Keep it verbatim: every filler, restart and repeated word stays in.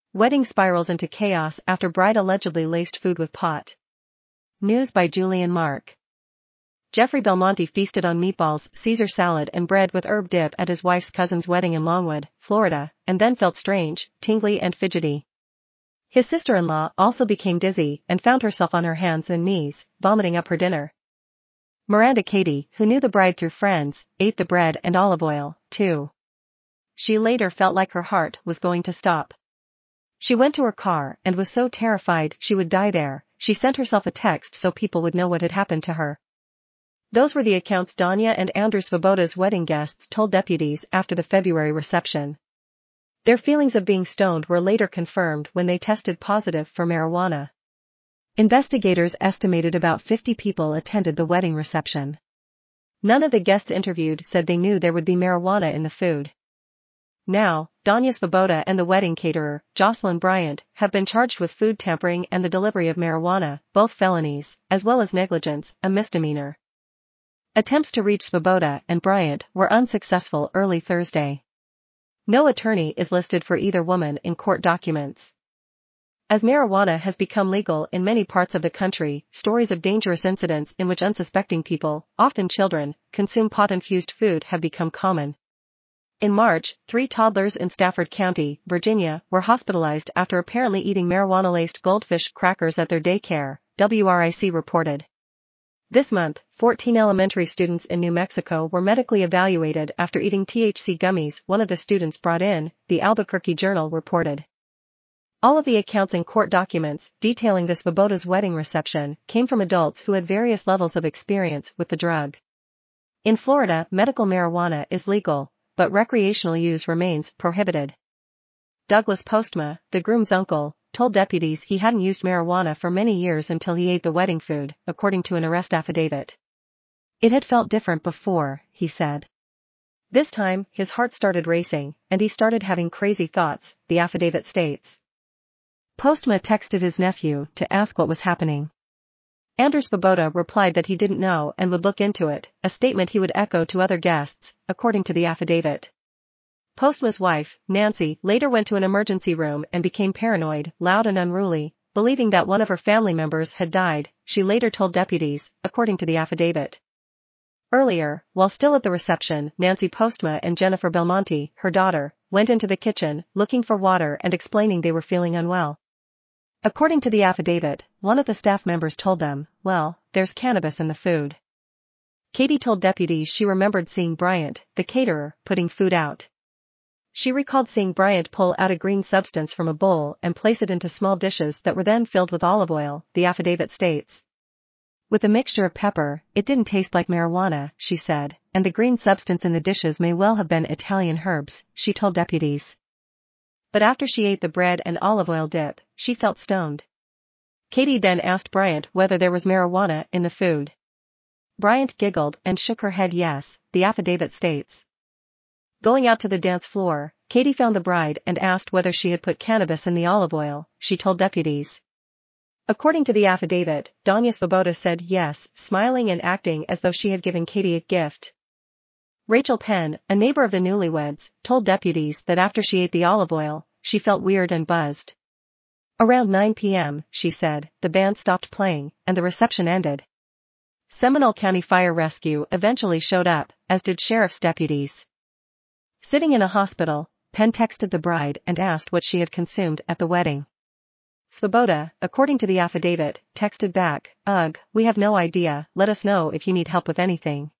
Wedding spirals into chaos after bride allegedly laced food with pot. News by Julian Mark. Jeffrey Belmonte feasted on meatballs, Caesar salad and bread with herb dip at his wife's cousin's wedding in Longwood, Florida, and then felt strange, tingly and fidgety. His sister-in-law also became dizzy and found herself on her hands and knees, vomiting up her dinner. Miranda Katie, who knew the bride through friends, ate the bread and olive oil, too. She later felt like her heart was going to stop. She went to her car and was so terrified she would die there, she sent herself a text so people would know what had happened to her. Those were the accounts Danya and Andrew Svoboda's wedding guests told deputies after the February reception. Their feelings of being stoned were later confirmed when they tested positive for marijuana. Investigators estimated about fifty people attended the wedding reception. None of the guests interviewed said they knew there would be marijuana in the food. Now, Danya Svoboda and the wedding caterer, Jocelyn Bryant, have been charged with food tampering and the delivery of marijuana, both felonies, as well as negligence, a misdemeanor. Attempts to reach Svoboda and Bryant were unsuccessful early Thursday. No attorney is listed for either woman in court documents. As marijuana has become legal in many parts of the country, stories of dangerous incidents in which unsuspecting people, often children, consume pot-infused food have become common. In March, three toddlers in Stafford County, Virginia, were hospitalized after apparently eating marijuana-laced goldfish crackers at their daycare, W R I C reported. This month, fourteen elementary students in New Mexico were medically evaluated after eating T H C gummies one of the students brought in, the Albuquerque Journal reported. All of the accounts in court documents detailing the Svoboda's wedding reception came from adults who had various levels of experience with the drug. In Florida, medical marijuana is legal, but recreational use remains prohibited. Douglas Postma, the groom's uncle, told deputies he hadn't used marijuana for many years until he ate the wedding food, according to an arrest affidavit. It had felt different before, he said. This time, his heart started racing, and he started having crazy thoughts, the affidavit states. Postma texted his nephew to ask what was happening. Andrew Svoboda replied that he didn't know and would look into it, a statement he would echo to other guests, according to the affidavit. Postma's wife, Nancy, later went to an emergency room and became paranoid, loud and unruly, believing that one of her family members had died, she later told deputies, according to the affidavit. Earlier, while still at the reception, Nancy Postma and Jennifer Belmonte, her daughter, went into the kitchen, looking for water and explaining they were feeling unwell. According to the affidavit, one of the staff members told them, "Well, there's cannabis in the food." Katie told deputies she remembered seeing Bryant, the caterer, putting food out. She recalled seeing Bryant pull out a green substance from a bowl and place it into small dishes that were then filled with olive oil, the affidavit states. With a mixture of pepper, it didn't taste like marijuana, she said, and the green substance in the dishes may well have been Italian herbs, she told deputies. But after she ate the bread and olive oil dip, she felt stoned. Katie then asked Bryant whether there was marijuana in the food. Bryant giggled and shook her head yes, the affidavit states. Going out to the dance floor, Katie found the bride and asked whether she had put cannabis in the olive oil, she told deputies. According to the affidavit, Danya Svoboda said yes, smiling and acting as though she had given Katie a gift. Rachel Penn, a neighbor of the newlyweds, told deputies that after she ate the olive oil, she felt weird and buzzed. Around nine p m, she said, the band stopped playing, and the reception ended. Seminole County Fire Rescue eventually showed up, as did sheriff's deputies. Sitting in a hospital, Penn texted the bride and asked what she had consumed at the wedding. Svoboda, according to the affidavit, texted back, "Ugh, we have no idea, let us know if you need help with anything."